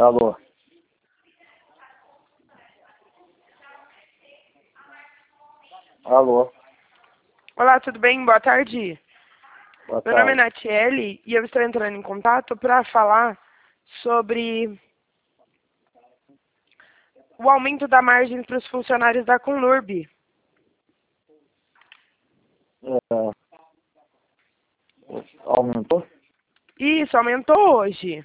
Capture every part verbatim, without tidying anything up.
Alô. Alô. Olá, tudo bem? Boa tarde. Boa Meu nome é tarde. Natiele e eu estou entrando em contato para falar sobre o aumento da margem para os funcionários da Conlurb. É, aumentou? Isso, aumentou hoje.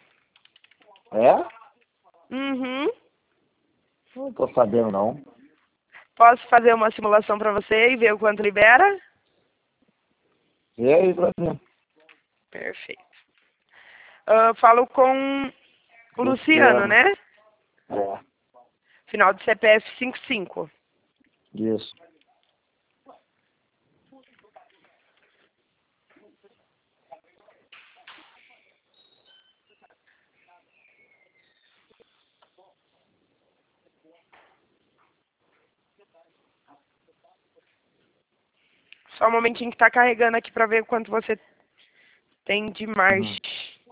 É? Uhum. Não tô sabendo, não. Posso fazer uma simulação para você e ver o quanto libera? E aí, pra mim? Perfeito. Ah, falo com o Luciano, Luciano. né? É, Final do C P F cinquenta e cinco. isso. Só um momentinho que está carregando aqui para ver quanto você tem de margem. Uhum.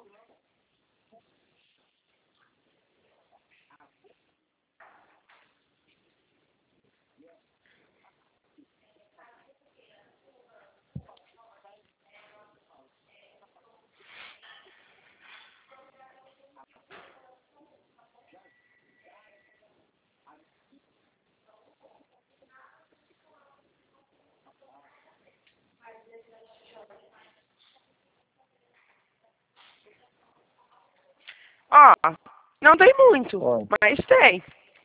Ó, não tem muito, Oi. mas tem.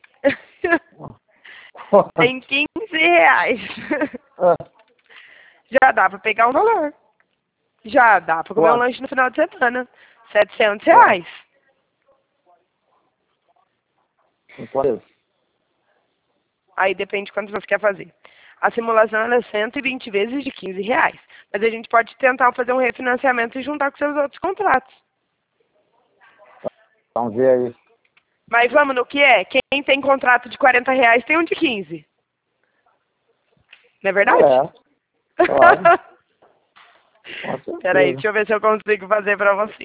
Tem quinze reais. Ah, Já dá pra pegar um valor. Já dá pra comer um quanto? lanche no final de semana. Setecentos Quanto? reais. Quanto é isso? Aí depende de quanto você quer fazer. A simulação ela é cento e vinte vezes de quinze reais. Mas a gente pode tentar fazer um refinanciamento e juntar com seus outros contratos. Então vê aí. Mas vamos no que é? Quem tem contrato de quarenta reais tem um de quinze. Não é verdade? É, claro. Com Peraí, certeza. deixa eu ver se eu consigo fazer pra você.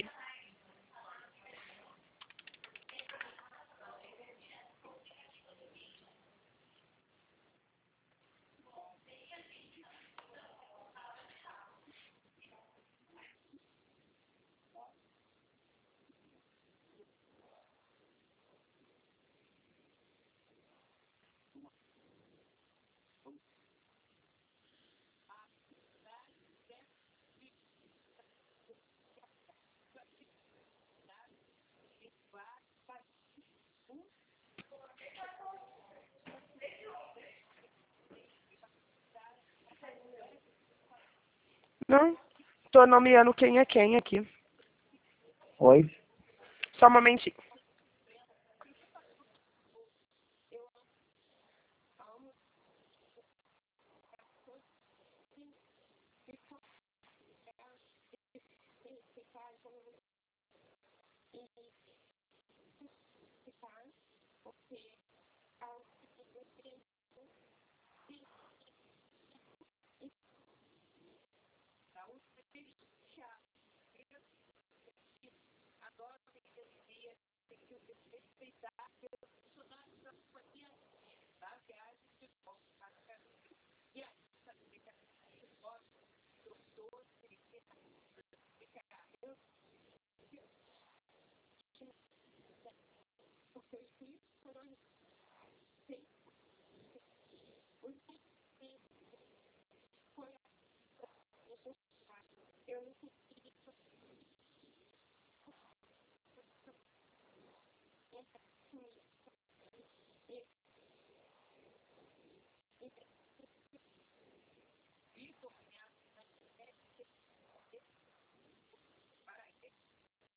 Não? Tô nomeando quem é quem aqui. Oi? Só um momentinho.